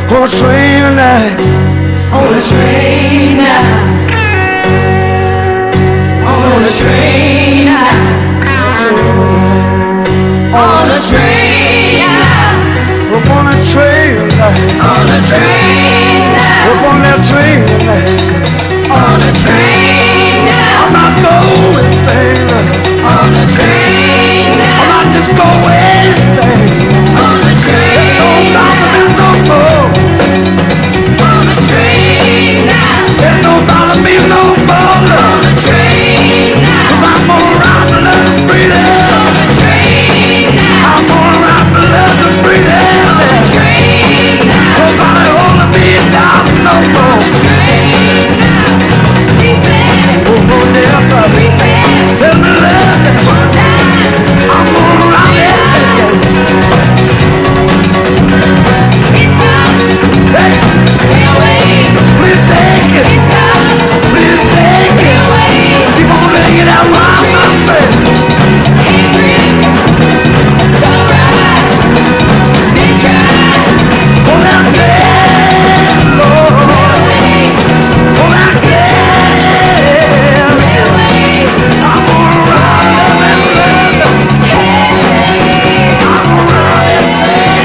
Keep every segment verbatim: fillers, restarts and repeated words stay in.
on a train tonight, on a train now, on a train now, on a train now, up on a train tonight, on a train now, up on that train tonight, on a train now, I'm not going insane, on a train now, I'm not just going insane, on a train don't bother me no more, on a train now, it don't bother me no more, on a train now, 'cause I'm gonna ride the love of freedom, on a train now, I'm gonna ride the love of freedom, on a train now, nobody holding me down no more. Oh, oh, yes, I tell me love, I'm gonna ride it. Hey, please take it, please take it, keep on laying it out while my face. Oh, that day, Lord, oh, that day, I'm gonna ride it, love it. I'm gonna ride it,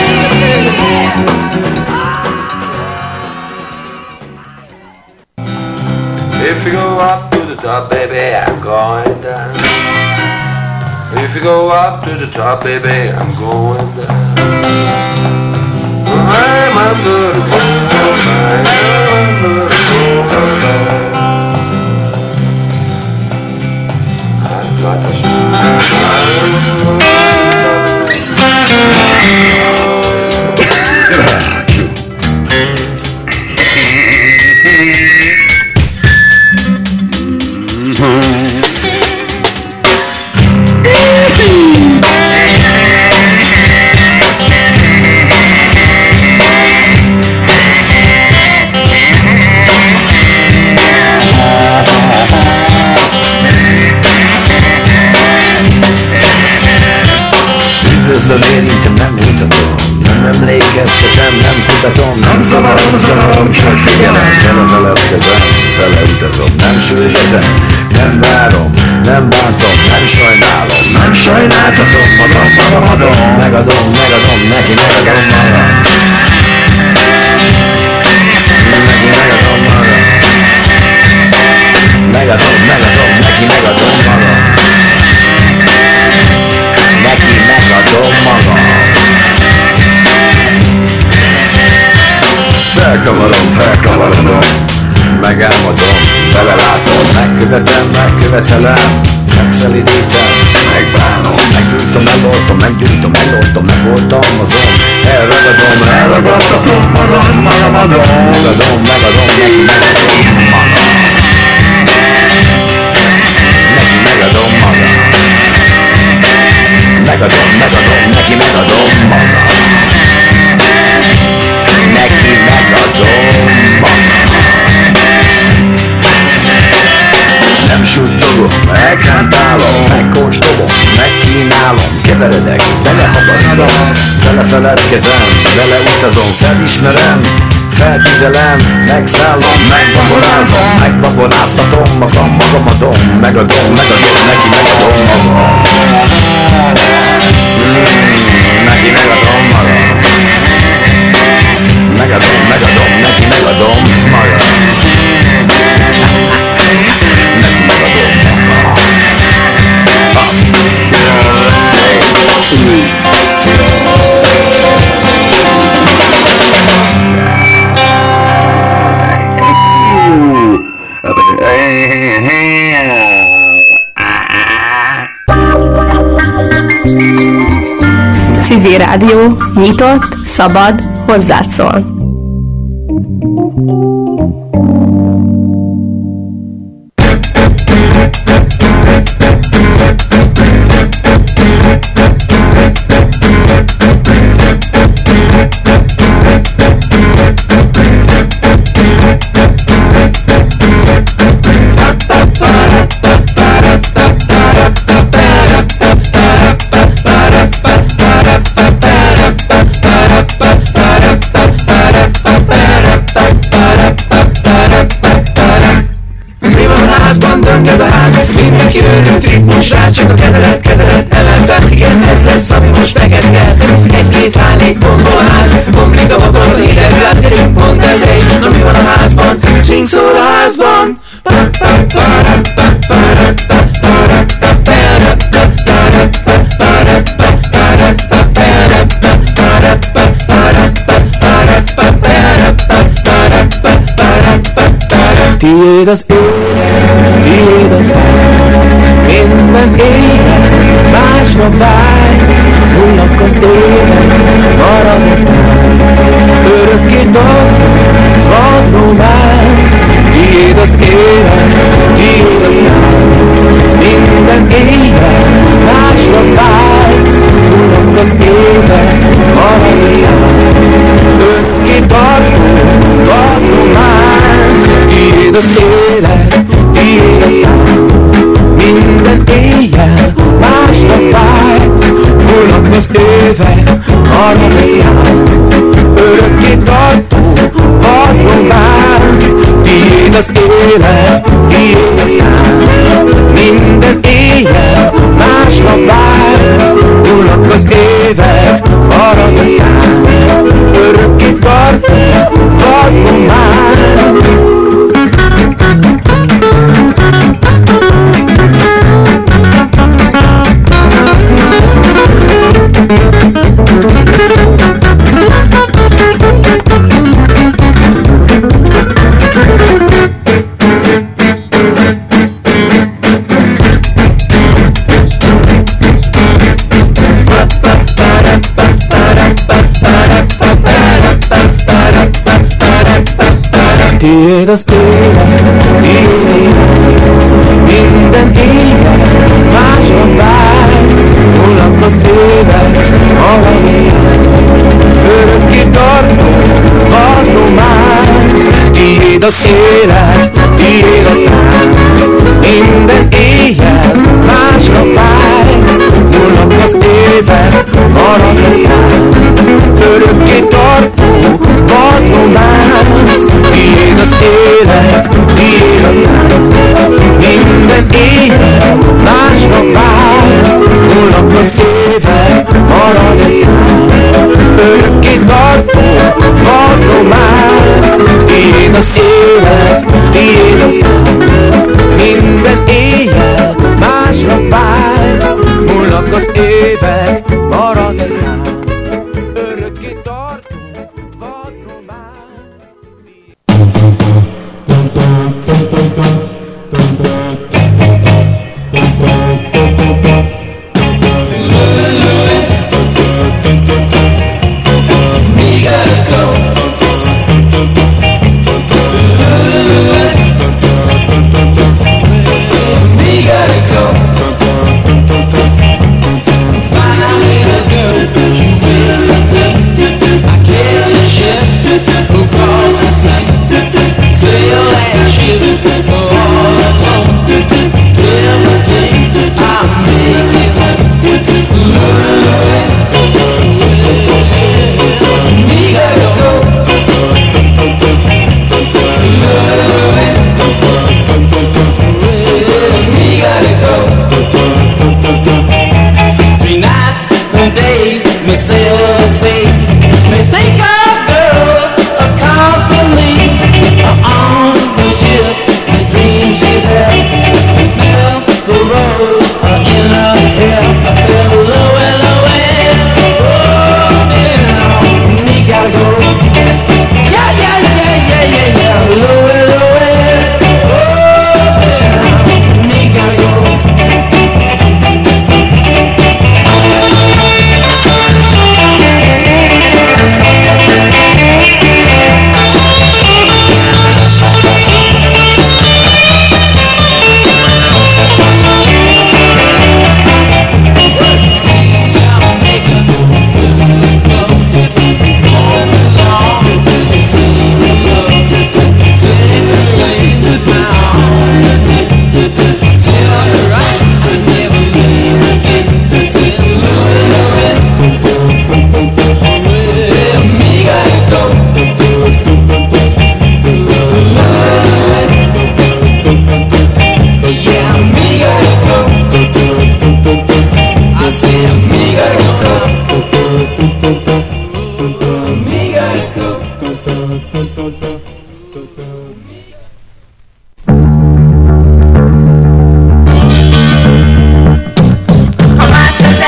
If you go up to the top, baby, I'm going down. If you go up to the top, baby, I'm going down. I'm under the ground, I'm under the ground. I've got to Üdvözlöm, érintem, nem mutatom, nem emlékeztetem, nem kutatom, nem zavarom, zavarom, csak figyelem, vele feledkezem, vele utazom, nem sürgetem, nem várom, nem bántom, nem sajnálom, nem sajnáltatom, magam, magam adom, megadom, megadom, neki megadom magam, neki megadom magam, megadom, megadom, neki megadom magam, neki megadom magam. Felkavarom, felkavarodom, megálmodom, belelátom, megkövetem, megkövetelem, megszelidítem, megbánom, meggyújtom, eloltom, meggyújtom, eloltom, megoltalmazom, elragadom, elragadtatom magam, magam adom, megadom, megadom, neki megadom magam, neki megadom magam, megadom, megadom, neki megadom magam, neki megadom magam. Nem suttogom, megkántálom, megkóstolom, megkínálom, keveredek, belehabadom, belefeledkezem, beleutazom, felismerem, feltizelem, megszállom, megbabonázom, megbabonáztatom magam, magam adom, megadom, megadom, neki megadom magam. Mm, neki megadom magam. Megadom, megadom, neki megadom magam. Neki megadom magam. Civil Rádió, nyitott, szabad, hozzád szól. csak a kezedet, kezedet emelve. Igen, ez lesz, ami most neked kell. Egy-két lány, bombolás, bomlik a vakarod, hidegre átérünk, mondd el te is, na mi van a házban? Swing szól a házban. Tiéd az élet, tiéd a tánc, minden éjjel másra vágysz, múlnak az évek, marad a tánc, örökké tartó, vad románc. Tiéd az élet, tiéd a tánc, minden éjjel másra vágysz, múlnak az évek, marad a tánc, örökké tartó, vad románc. Tiéd az élet, tiéd a tánc, minden éjjel másra vágysz, múlnak az évek, marad a tánc, örökké tartó, vad románc. Tiéd az élet, tiéd a tánc, minden éjjel másra vágysz, múlnak az évek, marad a tánc, örökké tartó, vad románc. Tiéd az élet, tiéd a tánc, minden éjjel másra vágysz, múlnak az évek, marad a tánc, örökké tartó, vad románc. Tiéd az élet, tiéd a tánc, minden éjjel másra vágysz, múlnak az évek, marad a tánc, örökké tartó, vad románc. Tiéd az élet, tiéd a tánc, minden éjjel másra vágysz, múlnak az évek, marad a tánc, örökké tartó, vad románc. Tiéd az élet, tiéd a tánc, minden éjjel másra vágysz, múlnak az évek, marad a tánc, örökké tartó, vad románc. Find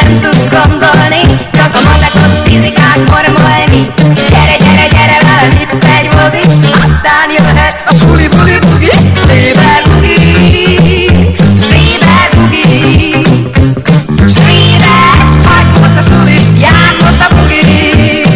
nem tudsz gondolni, csak a matekot, fizikát formolni. Gyere, gyere, gyere velem, itt egy mozi, aztán jöhet a suli buli bugi. Streber bugi, streber bugi, streber, hagyd most a sulit, járd most a bugit.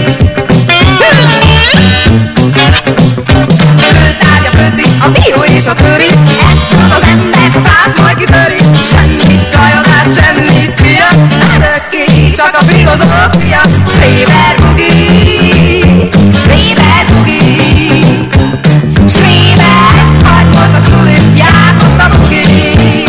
Főtárgy a főci, a bió és a töri, ettől az ember a fáz majd kitöri. Semmi csajozás, semmi pia, örökké csak a filozófia. Streber bugi, streber bugi, streber, hagyd most a sulit, járd most a bugit.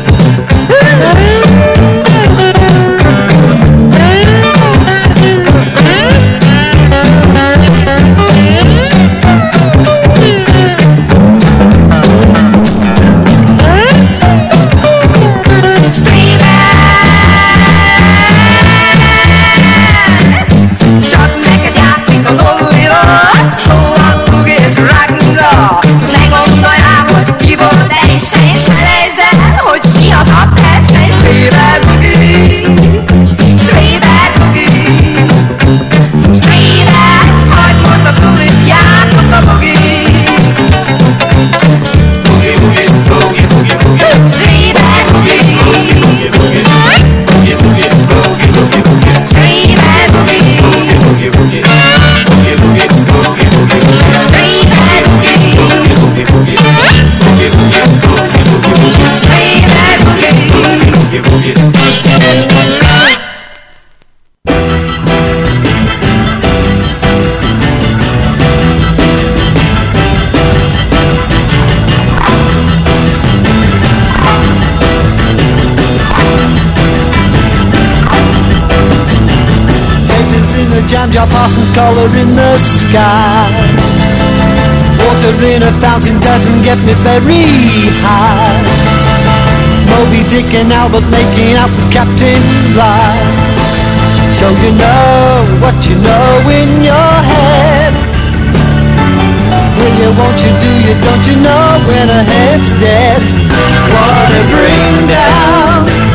Jam jar Parsons color in the sky. Water in a fountain doesn't get me very high. Moby Dick and Albert making out with Captain Bligh. So you know what you know in your head. Will you, won't you, do you, don't you know when a head's dead? What a bring down.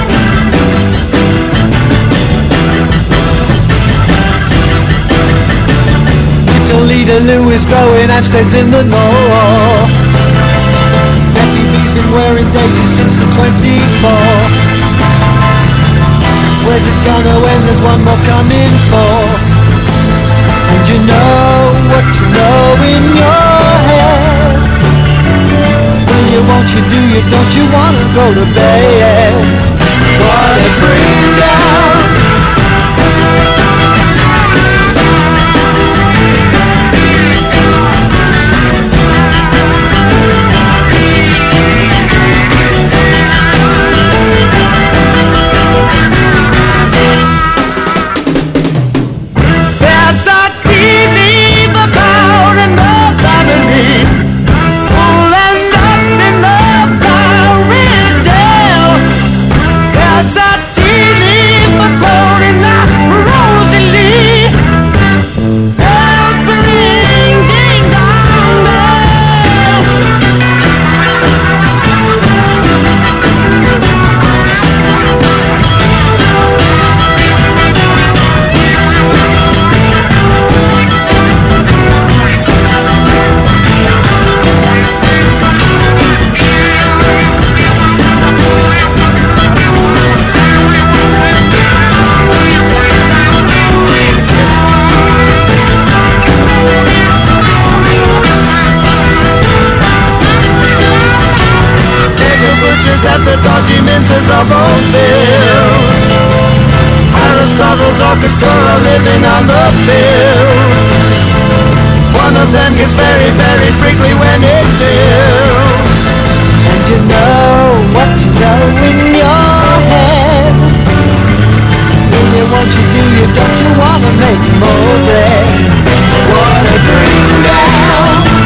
Toledo Lou is growing Amsteads in the north. Betty B's been wearing daisies since the twenty-fourth. Where's it gonna end? There's one more coming forth. And you know what you know in your head. Will you, won't you, do you, don't you wanna go to bed? What a bring down. Of old Bill, Aristotle's orchestra are living on the bill. One of them gets very, very prickly when it's ill. And you know what you know in your head. Will you, won't you, do you, don't you wanna make more bread? What a bring down.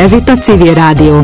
Ez itt a Civil Rádió.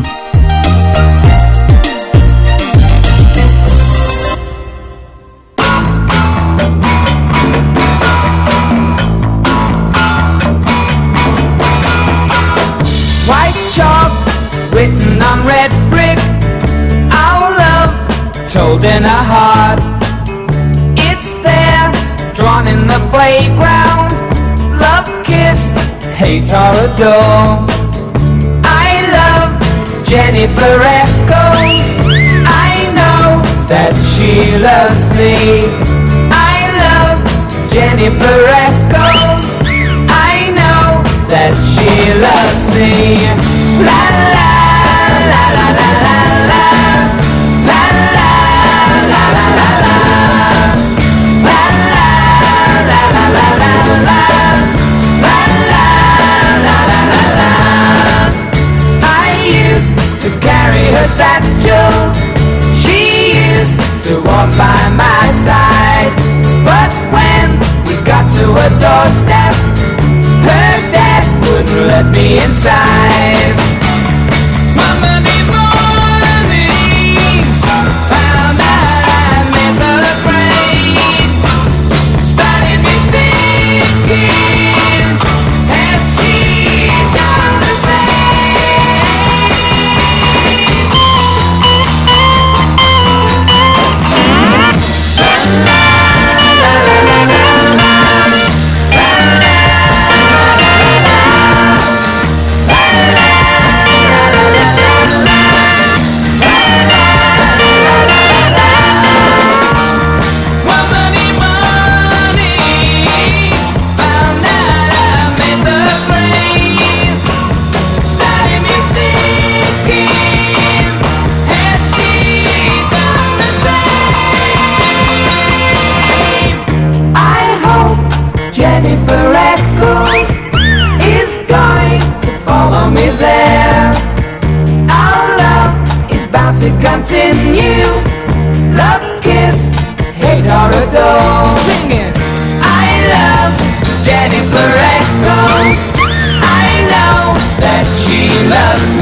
White chalk written on red brick, our love told in a heart. It's there, drawn in the playground. Love, kiss, hate or adore. I love Jennifer Echoes. I know that she loves me. I love Jennifer Echoes. I know that she loves me. La la la la la la la. La la la la la la. La la la la la la la. La la la la la la. I used to carry her satchels. She used to walk by my side. But when we got to her doorstep, her dad wouldn't let me inside. Mama need morning, found out I met the brain. Started me thinking, has she done the same? La la la la la la. La la la la la. Jennifer Echoes is going to follow me there. Our love is bound to continue. Love, kiss, hate or adore. Singing, I love Jennifer Echoes. I know that she loves me.